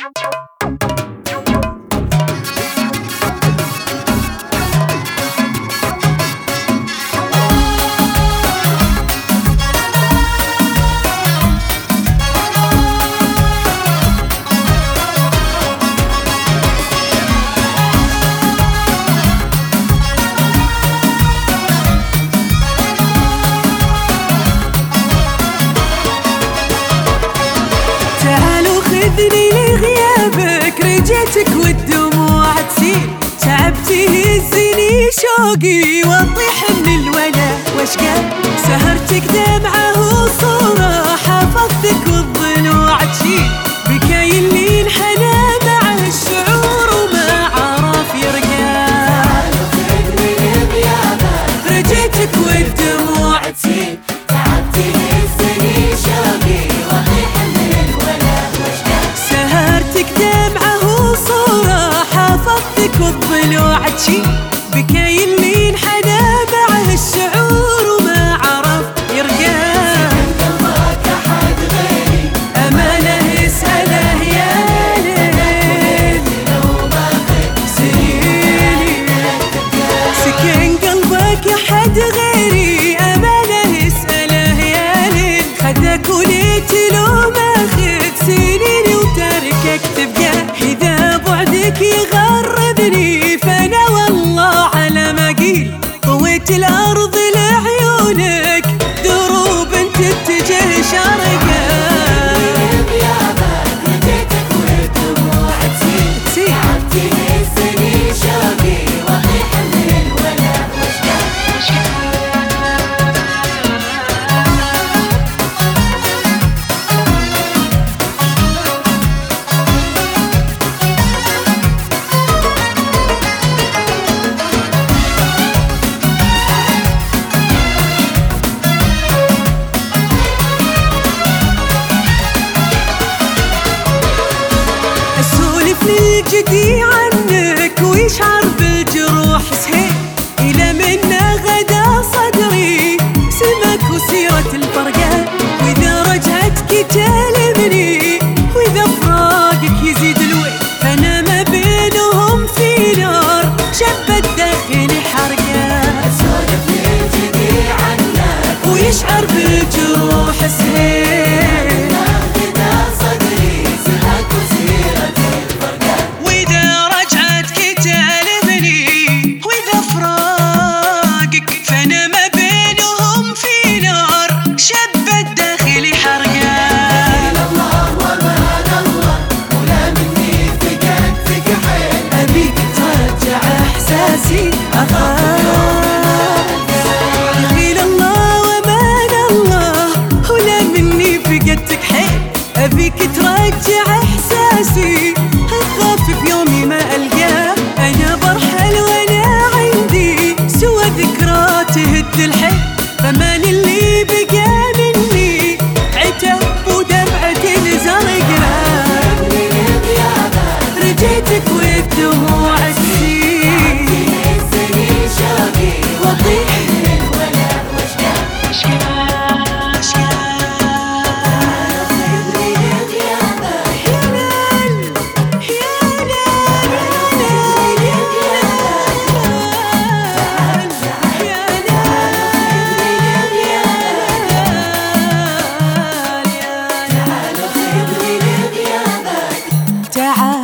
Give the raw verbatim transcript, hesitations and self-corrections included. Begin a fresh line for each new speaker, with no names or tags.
خذني لغيابك، رجيتك والدموع تسيل، تعبتي هزني شوقي واطيح من الولا واشقى، سهرتك دمعه وصوره حفظتك والضلوع تشيل، بكاي اللي انحنى مع الشعور وما عرف يرقى. خذني لغيابك، رجيتك والدموع تسيل، تعبتي هزني شوقي واطيح من الولا واشقى، سهرتك دمعه وصوره حفظتك والضلوع تشيل، بكاي اللي انحنى مع الشعور وما عرف يرقى. قلبك احد غيري امانه اساله يا ليل، لو باخذ سنيني سكن قلبك احد غيري امانه اساله يا ليل، خدك وليت لو ماخذ سنيني وتركك تبقى، اذا بعدك يغربني فانا والله على ما قيل، طويت الارض لعيونك دروب انت تتجه شرقا. رجيتك والدموع تسيل، تعبتي هزني شوقي واطيح من الولا واشقى. جدي عنك ويشعر بالجروح سهيل، إلى منا غدا صدري سمك وسيرة الفرقة، وإذا رجعتك تلمني وإذا فراقك يزيد الويل، فأنا ما بينهم في نار شبت داخلي حرقة. أسولف من جدي عنك ويشعر بالجروح سهيل، أبيك ترجع إحساسي، أخاف في يومي ما ألقاه، أنا برحل وأنا عندي سوى ذكرى تهد الحيل، فمان اللي بقى مني عتاب ودمعة الزرقاء. رجيتك والدموع تسيل، هزني شوقي واطيح من الولا واشقى. تعال